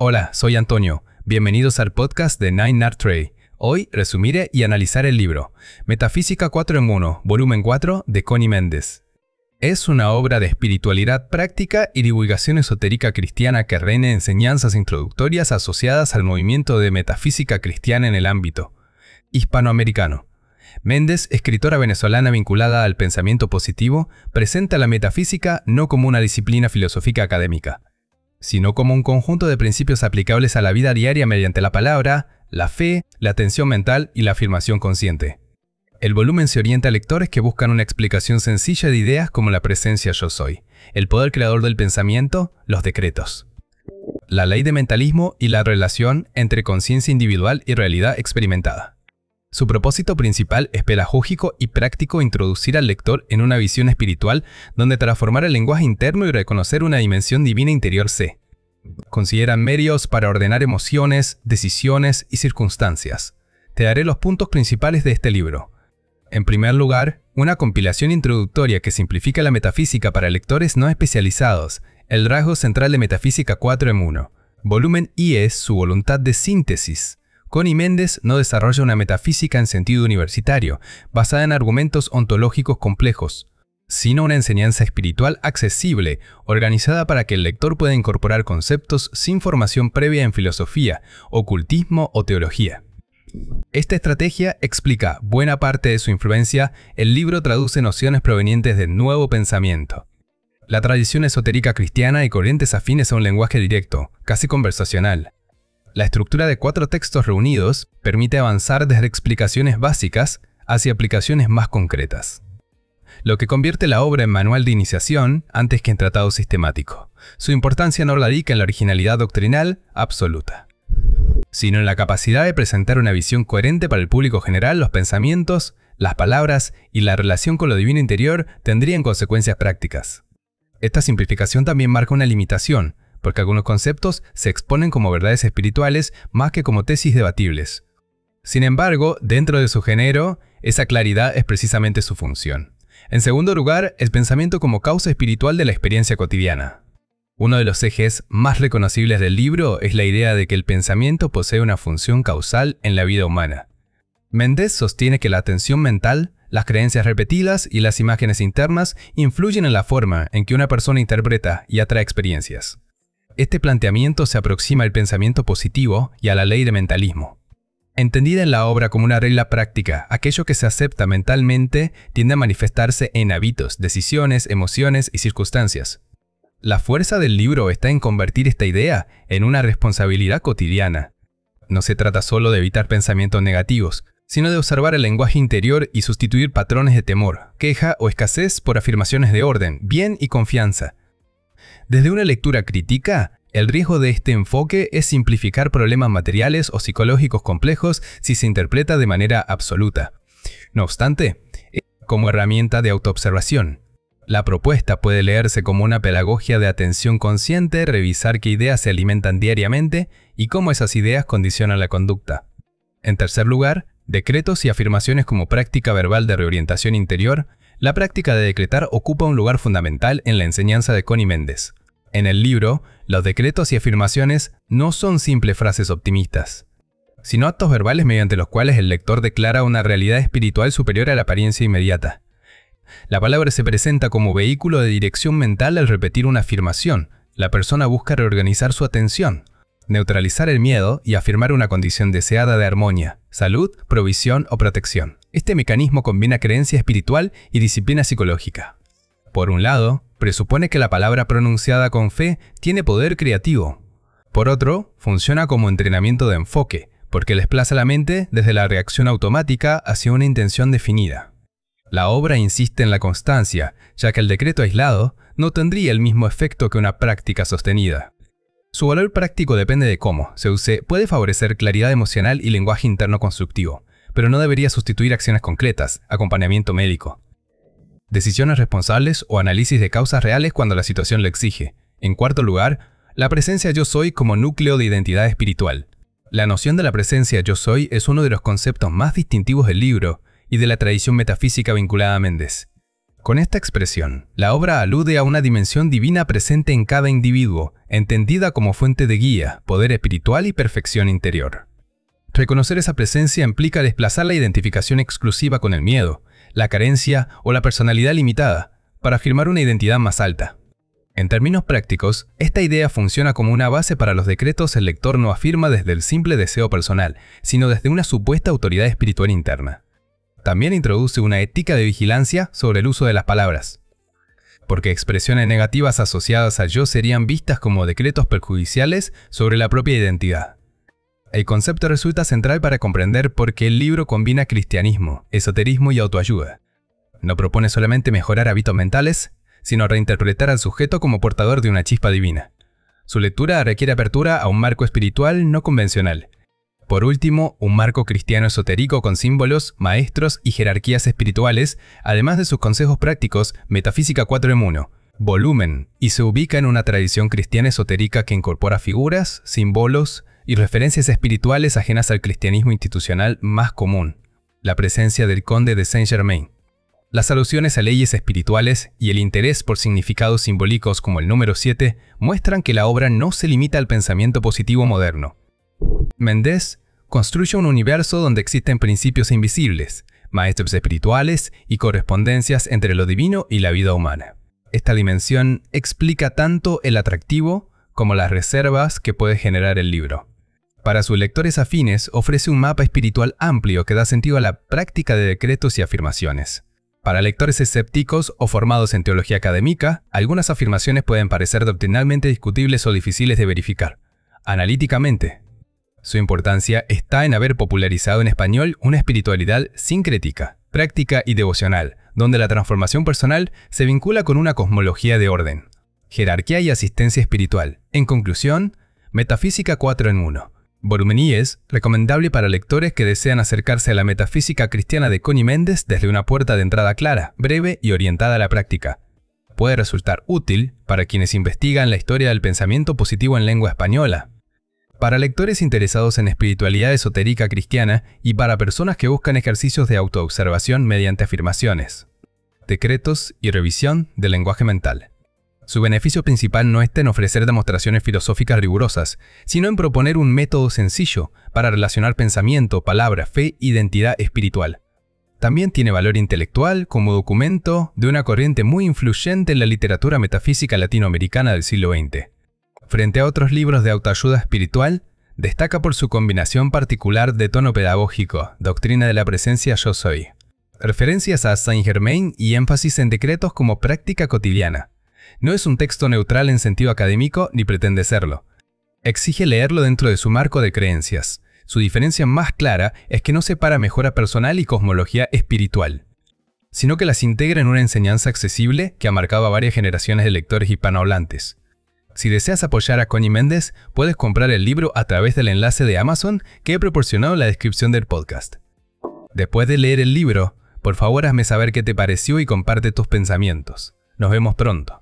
Hola, soy Antonio. Bienvenidos al podcast de Nine Art Trey. Hoy resumiré y analizaré el libro Metafísica 4 en 1, volumen 4 de Connie Méndez. Es una obra de espiritualidad práctica y divulgación esotérica cristiana que reúne enseñanzas introductorias asociadas al movimiento de metafísica cristiana en el ámbito hispanoamericano. Méndez, escritora venezolana vinculada al pensamiento positivo, presenta la metafísica no como una disciplina filosófica académica, sino como un conjunto de principios aplicables a la vida diaria mediante la palabra, la fe, la atención mental y la afirmación consciente. El volumen se orienta a lectores que buscan una explicación sencilla de ideas como la presencia yo soy, el poder creador del pensamiento, los decretos, la ley de mentalismo y la relación entre conciencia individual y realidad experimentada. Su propósito principal es pedagógico y práctico: introducir al lector en una visión espiritual donde transformar el lenguaje interno y reconocer una dimensión divina interior C. Consideran medios para ordenar emociones, decisiones y circunstancias. Te daré los puntos principales de este libro. En primer lugar, una compilación introductoria que simplifica la metafísica para lectores no especializados, el rasgo central de Metafísica 4 en 1. Volumen I es su voluntad de síntesis. Connie Méndez no desarrolla una metafísica en sentido universitario, basada en argumentos ontológicos complejos, sino una enseñanza espiritual accesible, organizada para que el lector pueda incorporar conceptos sin formación previa en filosofía, ocultismo o teología. Esta estrategia explica buena parte de su influencia. El libro traduce nociones provenientes del nuevo pensamiento, la tradición esotérica cristiana y corrientes afines a un lenguaje directo, casi conversacional. La estructura de 4 textos reunidos permite avanzar desde explicaciones básicas hacia aplicaciones más concretas, lo que convierte la obra en manual de iniciación antes que en tratado sistemático. Su importancia no radica en la originalidad doctrinal absoluta, sino en la capacidad de presentar una visión coherente para el público general. Los pensamientos, las palabras y la relación con lo divino interior tendrían consecuencias prácticas. Esta simplificación también marca una limitación, porque algunos conceptos se exponen como verdades espirituales más que como tesis debatibles. Sin embargo, dentro de su género, esa claridad es precisamente su función. En segundo lugar, el pensamiento como causa espiritual de la experiencia cotidiana. Uno de los ejes más reconocibles del libro es la idea de que el pensamiento posee una función causal en la vida humana. Méndez sostiene que la atención mental, las creencias repetidas y las imágenes internas influyen en la forma en que una persona interpreta y atrae experiencias. Este planteamiento se aproxima al pensamiento positivo y a la ley de mentalismo. Entendida en la obra como una regla práctica, aquello que se acepta mentalmente tiende a manifestarse en hábitos, decisiones, emociones y circunstancias. La fuerza del libro está en convertir esta idea en una responsabilidad cotidiana. No se trata solo de evitar pensamientos negativos, sino de observar el lenguaje interior y sustituir patrones de temor, queja o escasez por afirmaciones de orden, bien y confianza. Desde una lectura crítica, el riesgo de este enfoque es simplificar problemas materiales o psicológicos complejos si se interpreta de manera absoluta. No obstante, como herramienta de autoobservación, la propuesta puede leerse como una pedagogía de atención consciente, revisar qué ideas se alimentan diariamente y cómo esas ideas condicionan la conducta. En tercer lugar, decretos y afirmaciones como práctica verbal de reorientación interior. La práctica de decretar ocupa un lugar fundamental en la enseñanza de Connie Méndez. En el libro, los decretos y afirmaciones no son simples frases optimistas, sino actos verbales mediante los cuales el lector declara una realidad espiritual superior a la apariencia inmediata. La palabra se presenta como vehículo de dirección mental. Al repetir una afirmación, la persona busca reorganizar su atención, neutralizar el miedo y afirmar una condición deseada de armonía, salud, provisión o protección. Este mecanismo combina creencia espiritual y disciplina psicológica. Por un lado, presupone que la palabra pronunciada con fe tiene poder creativo. Por otro, funciona como entrenamiento de enfoque, porque desplaza la mente desde la reacción automática hacia una intención definida. La obra insiste en la constancia, ya que el decreto aislado no tendría el mismo efecto que una práctica sostenida. Su valor práctico depende de cómo se use. Puede favorecer claridad emocional y lenguaje interno constructivo, pero no debería sustituir acciones concretas, acompañamiento médico, decisiones responsables o análisis de causas reales cuando la situación lo exige. En cuarto lugar, la presencia yo soy como núcleo de identidad espiritual. La noción de la presencia yo soy es uno de los conceptos más distintivos del libro y de la tradición metafísica vinculada a Méndez. Con esta expresión, la obra alude a una dimensión divina presente en cada individuo, entendida como fuente de guía, poder espiritual y perfección interior. Reconocer esa presencia implica desplazar la identificación exclusiva con el miedo, la carencia o la personalidad limitada, para afirmar una identidad más alta. En términos prácticos, esta idea funciona como una base para los decretos. El lector no afirma desde el simple deseo personal, sino desde una supuesta autoridad espiritual interna. También introduce una ética de vigilancia sobre el uso de las palabras, porque expresiones negativas asociadas al yo serían vistas como decretos perjudiciales sobre la propia identidad. El concepto resulta central para comprender por qué el libro combina cristianismo, esoterismo y autoayuda. No propone solamente mejorar hábitos mentales, sino reinterpretar al sujeto como portador de una chispa divina. Su lectura requiere apertura a un marco espiritual no convencional. Por último, un marco cristiano esotérico con símbolos, maestros y jerarquías espirituales, además de sus consejos prácticos, Metafísica 4 en 1, volumen, y se ubica en una tradición cristiana esotérica que incorpora figuras, símbolos y referencias espirituales ajenas al cristianismo institucional más común, la presencia del conde de Saint-Germain. Las alusiones a leyes espirituales y el interés por significados simbólicos como el número 7 muestran que la obra no se limita al pensamiento positivo moderno. Mendes construye un universo donde existen principios invisibles, maestros espirituales y correspondencias entre lo divino y la vida humana. Esta dimensión explica tanto el atractivo como las reservas que puede generar el libro. Para sus lectores afines, ofrece un mapa espiritual amplio que da sentido a la práctica de decretos y afirmaciones. Para lectores escépticos o formados en teología académica, algunas afirmaciones pueden parecer doctrinalmente discutibles o difíciles de verificar. Analíticamente, su importancia está en haber popularizado en español una espiritualidad sincrética, práctica y devocional, donde la transformación personal se vincula con una cosmología de orden, jerarquía y asistencia espiritual. En conclusión, Metafísica 4 en 1. Volumen I es recomendable para lectores que desean acercarse a la metafísica cristiana de Connie Méndez desde una puerta de entrada clara, breve y orientada a la práctica. Puede resultar útil para quienes investigan la historia del pensamiento positivo en lengua española, para lectores interesados en espiritualidad esotérica cristiana y para personas que buscan ejercicios de autoobservación mediante afirmaciones, decretos y revisión del lenguaje mental. Su beneficio principal no está en ofrecer demostraciones filosóficas rigurosas, sino en proponer un método sencillo para relacionar pensamiento, palabra, fe e identidad espiritual. También tiene valor intelectual como documento de una corriente muy influyente en la literatura metafísica latinoamericana del siglo XX. Frente a otros libros de autoayuda espiritual, destaca por su combinación particular de tono pedagógico, doctrina de la presencia yo soy, referencias a Saint-Germain y énfasis en decretos como práctica cotidiana. No es un texto neutral en sentido académico ni pretende serlo. Exige leerlo dentro de su marco de creencias. Su diferencia más clara es que no separa mejora personal y cosmología espiritual, sino que las integra en una enseñanza accesible que ha marcado a varias generaciones de lectores hispanohablantes. Si deseas apoyar a Connie Méndez, puedes comprar el libro a través del enlace de Amazon que he proporcionado en la descripción del podcast. Después de leer el libro, por favor hazme saber qué te pareció y comparte tus pensamientos. Nos vemos pronto.